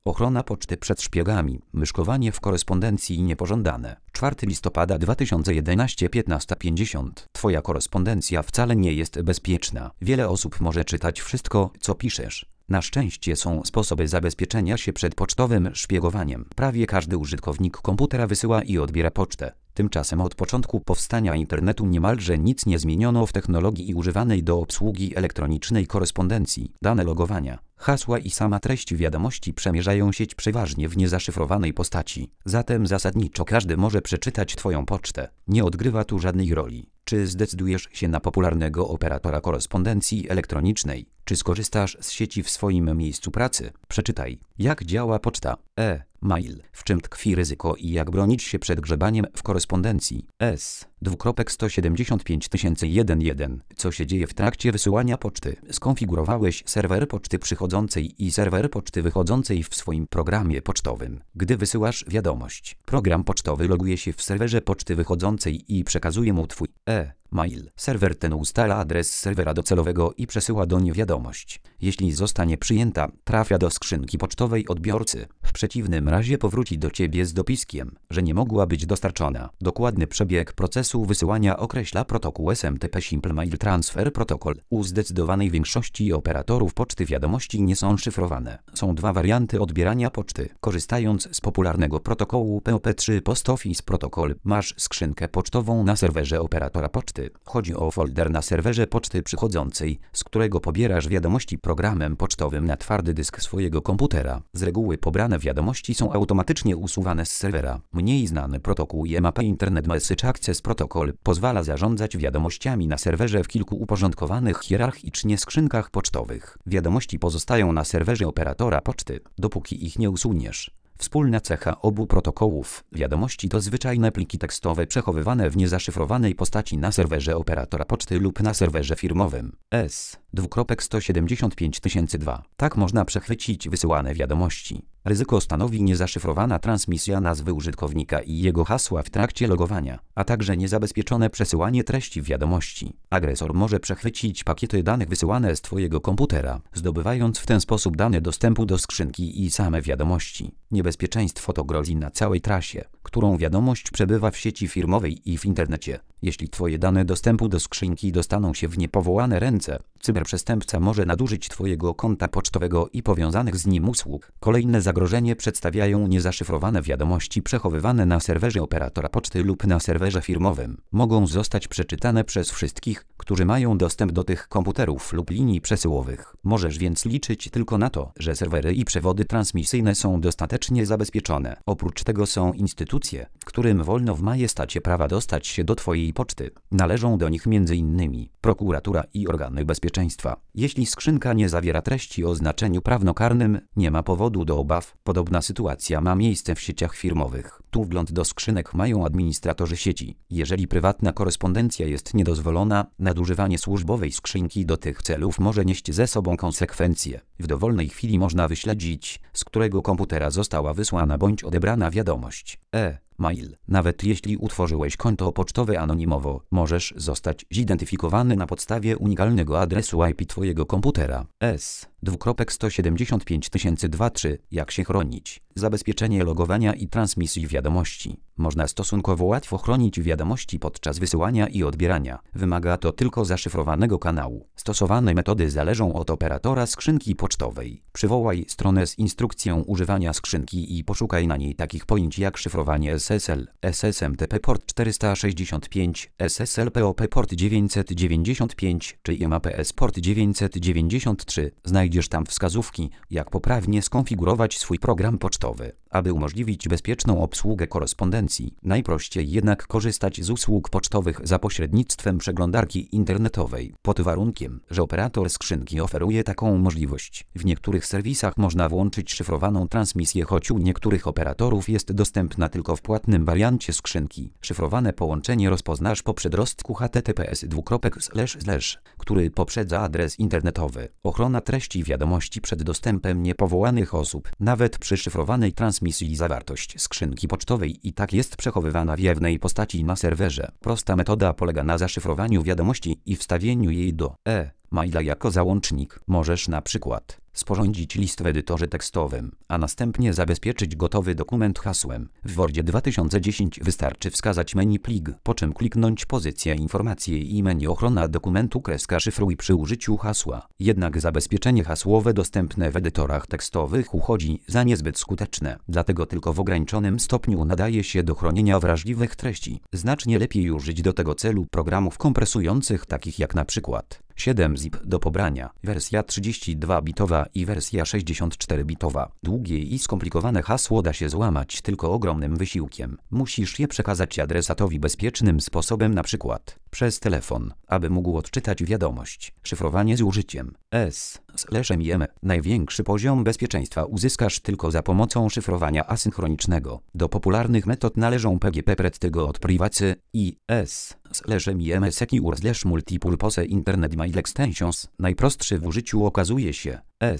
Ochrona poczty przed szpiegami. Myszkowanie w korespondencji niepożądane. 4 listopada 2011, 15:50. Twoja korespondencja wcale nie jest bezpieczna. Wiele osób może czytać wszystko, co piszesz. Na szczęście są sposoby zabezpieczenia się przed pocztowym szpiegowaniem. Prawie każdy użytkownik komputera wysyła i odbiera pocztę. Tymczasem od początku powstania internetu niemalże nic nie zmieniono w technologii używanej do obsługi elektronicznej korespondencji. Dane logowania, hasła i sama treść wiadomości przemierzają sieć przeważnie w niezaszyfrowanej postaci. Zatem zasadniczo każdy może przeczytać Twoją pocztę. Nie odgrywa tu żadnej roli, czy zdecydujesz się na popularnego operatora korespondencji elektronicznej, czy skorzystasz z sieci w swoim miejscu pracy. Przeczytaj, jak działa poczta. Mail. W czym tkwi ryzyko i jak bronić się przed grzebaniem w korespondencji. 2.175.001.1. Co się dzieje w trakcie wysyłania poczty? Skonfigurowałeś serwer poczty przychodzącej i serwer poczty wychodzącej w swoim programie pocztowym. Gdy wysyłasz wiadomość, program pocztowy loguje się w serwerze poczty wychodzącej i przekazuje mu Twój mail. Serwer ten ustala adres serwera docelowego i przesyła doń wiadomość. Jeśli zostanie przyjęta, trafia do skrzynki pocztowej odbiorcy. W przeciwnym razie powróci do Ciebie z dopiskiem, że nie mogła być dostarczona. Dokładny przebieg procesu wysyłania określa protokół SMTP Simple Mail Transfer Protocol. U zdecydowanej większości operatorów poczty wiadomości nie są szyfrowane. Są dwa warianty odbierania poczty. Korzystając z popularnego protokołu POP3 Post Office Protocol, masz skrzynkę pocztową na serwerze operatora poczty. Chodzi o folder na serwerze poczty przychodzącej, z którego pobierasz wiadomości programem pocztowym na twardy dysk swojego komputera. Z reguły pobrane wiadomości są automatycznie usuwane z serwera. Mniej znany protokół IMAP Internet Message Access Protocol pozwala zarządzać wiadomościami na serwerze w kilku uporządkowanych hierarchicznie skrzynkach pocztowych. Wiadomości pozostają na serwerze operatora poczty, dopóki ich nie usuniesz. Wspólna cecha obu protokołów. Wiadomości to zwyczajne pliki tekstowe przechowywane w niezaszyfrowanej postaci na serwerze operatora poczty lub na serwerze firmowym. 2.175.002. Tak można przechwycić wysyłane wiadomości. Ryzyko stanowi niezaszyfrowana transmisja nazwy użytkownika i jego hasła w trakcie logowania, a także niezabezpieczone przesyłanie treści wiadomości. Agresor może przechwycić pakiety danych wysyłane z Twojego komputera, zdobywając w ten sposób dane dostępu do skrzynki i same wiadomości. Niebezpieczeństwo to grozi na całej trasie, którą wiadomość przebywa w sieci firmowej i w internecie. Jeśli Twoje dane dostępu do skrzynki dostaną się w niepowołane ręce, cyberprzestępca może nadużyć Twojego konta pocztowego i powiązanych z nim usług. Kolejne zagrożenie przedstawiają niezaszyfrowane wiadomości przechowywane na serwerze operatora poczty lub na serwerze firmowym. Mogą zostać przeczytane przez wszystkich, którzy mają dostęp do tych komputerów lub linii przesyłowych. Możesz więc liczyć tylko na to, że serwery i przewody transmisyjne są dostatecznie zabezpieczone. Oprócz tego są instytucje, którym wolno w majestacie prawa dostać się do Twojej poczty. Należą do nich m.in. prokuratura i organy bezpieczeństwa. Jeśli skrzynka nie zawiera treści o znaczeniu prawnokarnym, nie ma powodu do obaw. Podobna sytuacja ma miejsce w sieciach firmowych. Tu wgląd do skrzynek mają administratorzy sieci. Jeżeli prywatna korespondencja jest niedozwolona, nadużywanie służbowej skrzynki do tych celów może nieść ze sobą konsekwencje. W dowolnej chwili można wyśledzić, z którego komputera została wysłana bądź odebrana wiadomość. Mail. Nawet jeśli utworzyłeś konto pocztowe anonimowo, możesz zostać zidentyfikowany na podstawie unikalnego adresu IP Twojego komputera. 2.175.002.3. Jak się chronić? Zabezpieczenie logowania i transmisji wiadomości. Można stosunkowo łatwo chronić wiadomości podczas wysyłania i odbierania. Wymaga to tylko zaszyfrowanego kanału. Stosowane metody zależą od operatora skrzynki pocztowej. Przywołaj stronę z instrukcją używania skrzynki i poszukaj na niej takich pojęć jak szyfrowanie SSL, SSMTP port 465, SSL POP port 995 czy IMAPS port 993. Znajdziesz tam wskazówki, jak poprawnie skonfigurować swój program pocztowy, aby umożliwić bezpieczną obsługę korespondencji. Najprościej jednak korzystać z usług pocztowych za pośrednictwem przeglądarki internetowej, pod warunkiem, że operator skrzynki oferuje taką możliwość. W niektórych serwisach można włączyć szyfrowaną transmisję, choć u niektórych operatorów jest dostępna tylko w płatnym wariancie skrzynki. Szyfrowane połączenie rozpoznasz po przedrostku https://, który poprzedza adres internetowy. Ochrona treści wiadomości przed dostępem niepowołanych osób. Nawet przy szyfrowanej transmisji zawartość skrzynki pocztowej i tak jest przechowywana w jawnej postaci na serwerze. Prosta metoda polega na zaszyfrowaniu wiadomości i wstawieniu jej do maila jako załącznik. Możesz na przykład Sporządzić list w edytorze tekstowym, a następnie zabezpieczyć gotowy dokument hasłem. W Wordzie 2010 wystarczy wskazać menu plik, po czym kliknąć pozycję informacje i menu ochrona dokumentu _szyfruj przy użyciu hasła. Jednak zabezpieczenie hasłowe dostępne w edytorach tekstowych uchodzi za niezbyt skuteczne, dlatego tylko w ograniczonym stopniu nadaje się do chronienia wrażliwych treści. Znacznie lepiej użyć do tego celu programów kompresujących takich jak na przykład 7-zip do pobrania, wersja 32-bitowa i wersja 64-bitowa. Długie i skomplikowane hasło da się złamać tylko ogromnym wysiłkiem. Musisz je przekazać adresatowi bezpiecznym sposobem, na przykład przez telefon, aby mógł odczytać wiadomość. Szyfrowanie z użyciem S/MIME. Największy poziom bezpieczeństwa uzyskasz tylko za pomocą szyfrowania asynchronicznego. Do popularnych metod należą PGP Pretty od Privacy i S/MIME Secure/Multipurpose Internet Mail Extensions. Najprostszy w użyciu okazuje się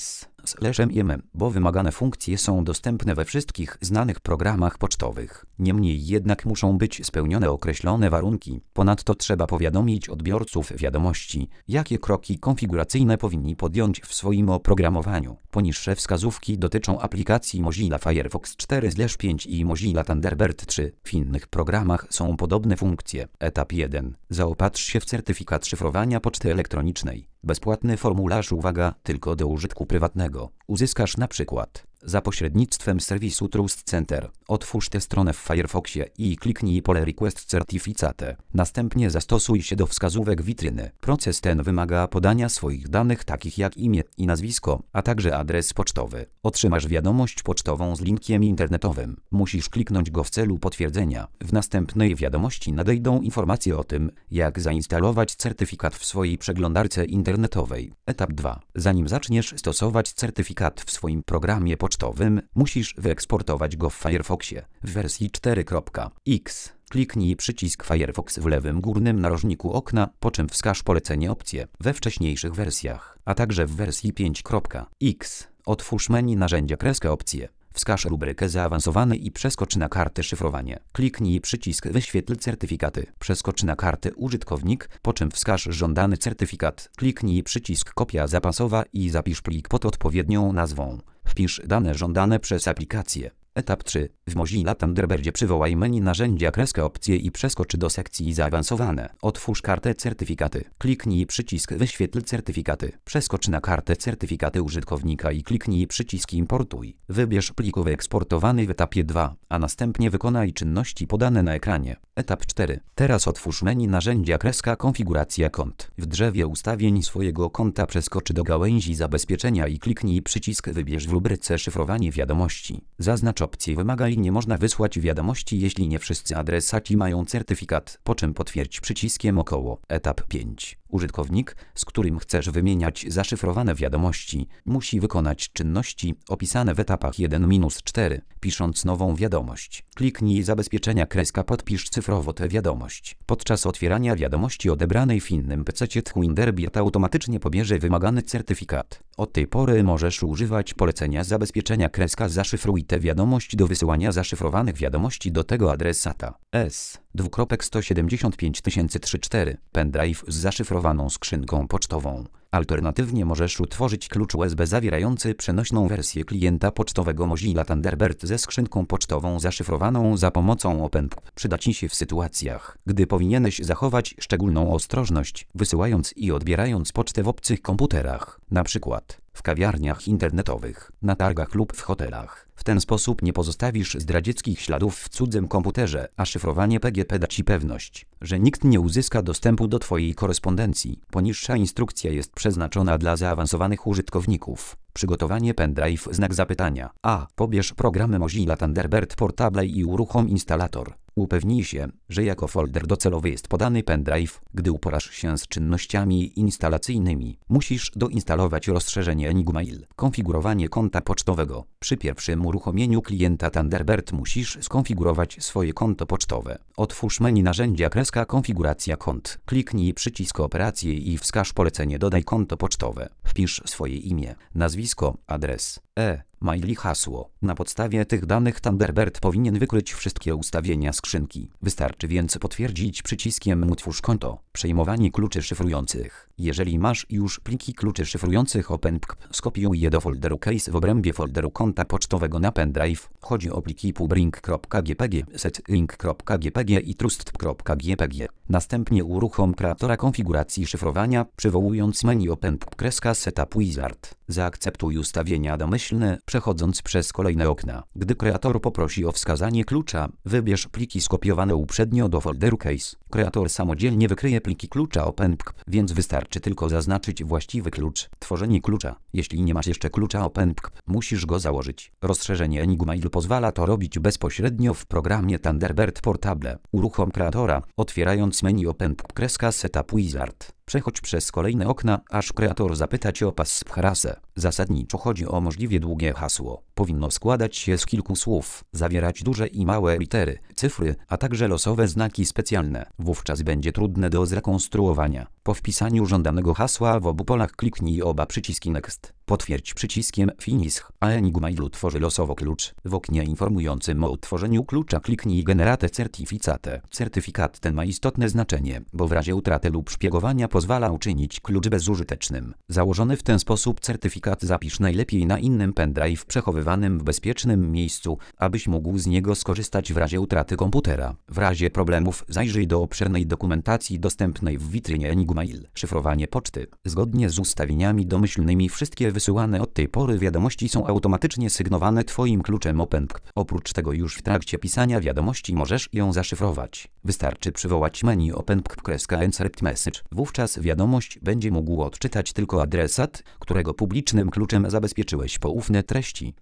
S/MIME, bo wymagane funkcje są dostępne we wszystkich znanych programach pocztowych. Niemniej jednak muszą być spełnione określone warunki. Ponadto trzeba powiadomić odbiorców wiadomości, jakie kroki konfiguracyjne powinni podjąć w swoim oprogramowaniu. Poniższe wskazówki dotyczą aplikacji Mozilla Firefox 4/5 i Mozilla Thunderbird 3. W innych programach są podobne funkcje. Etap 1. Zaopatrz się w certyfikat szyfrowania poczty elektronicznej. Bezpłatny formularz, uwaga, tylko do użytku prywatnego. Uzyskasz na przykład za pośrednictwem serwisu Trust Center. Otwórz tę stronę w Firefoxie i kliknij pole Request Certificate. Następnie zastosuj się do wskazówek witryny. Proces ten wymaga podania swoich danych takich jak imię i nazwisko, a także adres pocztowy. Otrzymasz wiadomość pocztową z linkiem internetowym. Musisz kliknąć go w celu potwierdzenia. W następnej wiadomości nadejdą informacje o tym, jak zainstalować certyfikat w swojej przeglądarce internetowej. Etap 2. Zanim zaczniesz stosować certyfikat w swoim programie pocztowym, musisz wyeksportować go w Firefoxie w wersji 4.x. Kliknij przycisk Firefox w lewym górnym narożniku okna, po czym wskaż polecenie opcje we wcześniejszych wersjach, a także w wersji 5.x. Otwórz menu narzędzia opcje. Wskaż rubrykę zaawansowane i przeskocz na kartę szyfrowanie. Kliknij przycisk wyświetl certyfikaty. Przeskocz na kartę użytkownik, po czym wskaż żądany certyfikat. Kliknij przycisk kopia zapasowa i zapisz plik pod odpowiednią nazwą. Wpisz dane żądane przez aplikację. Etap 3. W Mozilla Thunderbirdzie przywołaj menu narzędzia opcje i przeskocz do sekcji zaawansowane. Otwórz kartę certyfikaty. Kliknij przycisk wyświetl certyfikaty. Przeskocz na kartę certyfikaty użytkownika i kliknij przycisk importuj. Wybierz plik wyeksportowany w etapie 2, a następnie wykonaj czynności podane na ekranie. Etap 4. Teraz otwórz menu narzędzia konfiguracja kont. W drzewie ustawień swojego konta przeskocz do gałęzi zabezpieczenia i kliknij przycisk wybierz w rubryce szyfrowanie wiadomości. Zaznacz opcję wymaga i nie można wysłać wiadomości, jeśli nie wszyscy adresaci mają certyfikat, po czym potwierdź przyciskiem około. Etap 5. Użytkownik, z którym chcesz wymieniać zaszyfrowane wiadomości, musi wykonać czynności opisane w etapach 1-4, pisząc nową wiadomość. Kliknij zabezpieczenia podpisz cyfrowo tę wiadomość. Podczas otwierania wiadomości odebranej w innym PC Thunderbird automatycznie pobierze wymagany certyfikat. Od tej pory możesz używać polecenia zabezpieczenia zaszyfruj tę wiadomość do wysyłania zaszyfrowanych wiadomości do tego adresata. S:175 pendrive z zaszyfrowaną skrzynką pocztową. Alternatywnie możesz utworzyć klucz USB zawierający przenośną wersję klienta pocztowego Mozilla Thunderbird ze skrzynką pocztową zaszyfrowaną za pomocą OpenPub. Przyda Ci się w sytuacjach, gdy powinieneś zachować szczególną ostrożność, wysyłając i odbierając pocztę w obcych komputerach, na przykład w kawiarniach internetowych, na targach lub w hotelach. W ten sposób nie pozostawisz zdradzieckich śladów w cudzym komputerze, a szyfrowanie PGP da Ci pewność, że nikt nie uzyska dostępu do Twojej korespondencji. Poniższa instrukcja jest przeznaczona dla zaawansowanych użytkowników. Przygotowanie pendrive znak zapytania. A. Pobierz programy Mozilla Thunderbird Portable i uruchom instalator. Upewnij się, że jako folder docelowy jest podany pendrive. Gdy uporasz się z czynnościami instalacyjnymi, musisz doinstalować rozszerzenie Enigmail. Konfigurowanie konta pocztowego. Przy pierwszym uruchomieniu klienta Thunderbird musisz skonfigurować swoje konto pocztowe. Otwórz menu narzędzia konfiguracja kont. Kliknij przycisk operacje i wskaż polecenie dodaj konto pocztowe. Wpisz swoje imię, nazwisko, adres, Mail i hasło. Na podstawie tych danych Thunderbird powinien wykryć wszystkie ustawienia skrzynki. Wystarczy więc potwierdzić przyciskiem Utwórz konto. Przejmowanie kluczy szyfrujących. Jeżeli masz już pliki kluczy szyfrujących OpenPKP, skopiuj je do folderu Case w obrębie folderu konta pocztowego na pendrive. Chodzi o pliki pubring.gpg, setlink.gpg i trust.gpg. Następnie uruchom kreatora konfiguracji szyfrowania, przywołując menu OpenPKP-Setup Wizard. Zaakceptuj ustawienia domyślne, przechodząc przez kolejne okna. Gdy kreator poprosi o wskazanie klucza, wybierz pliki skopiowane uprzednio do folderu Case. Kreator samodzielnie wykryje pliki klucza OpenPKP, więc wystarczy tylko zaznaczyć właściwy klucz. Tworzenie klucza. Jeśli nie masz jeszcze klucza OpenPKP, musisz go założyć. Rozszerzenie Enigmail pozwala to robić bezpośrednio w programie Thunderbird Portable. Uruchom kreatora, otwierając menu OpenPKP-Setup Wizard. Przechodź przez kolejne okna, aż kreator zapyta Cię o passphrase. Zasadniczo chodzi o możliwie długie hasło. Powinno składać się z kilku słów, zawierać duże i małe litery, cyfry, a także losowe znaki specjalne. Wówczas będzie trudne do zrekonstruowania. Po wpisaniu żądanego hasła w obu polach kliknij oba przyciski Next. Potwierdź przyciskiem Finish, a Enigmail tworzy losowo klucz. W oknie informującym o utworzeniu klucza kliknij Generate Certificate. Certyfikat ten ma istotne znaczenie, bo w razie utraty lub szpiegowania pozwala uczynić klucz bezużytecznym. Założony w ten sposób certyfikat zapisz najlepiej na innym pendrive przechowywanym w bezpiecznym miejscu, abyś mógł z niego skorzystać w razie utraty komputera. W razie problemów zajrzyj do obszernej dokumentacji dostępnej w witrynie Enigmail. Szyfrowanie poczty. Zgodnie z ustawieniami domyślnymi wszystkie wysyłane od tej pory wiadomości są automatycznie sygnowane Twoim kluczem OpenPKP. Oprócz tego już w trakcie pisania wiadomości możesz ją zaszyfrować. Wystarczy przywołać menu OpenPKP-Encrypt Message. Wówczas wiadomość będzie mógł odczytać tylko adresat, którego publicznym kluczem zabezpieczyłeś poufne treści.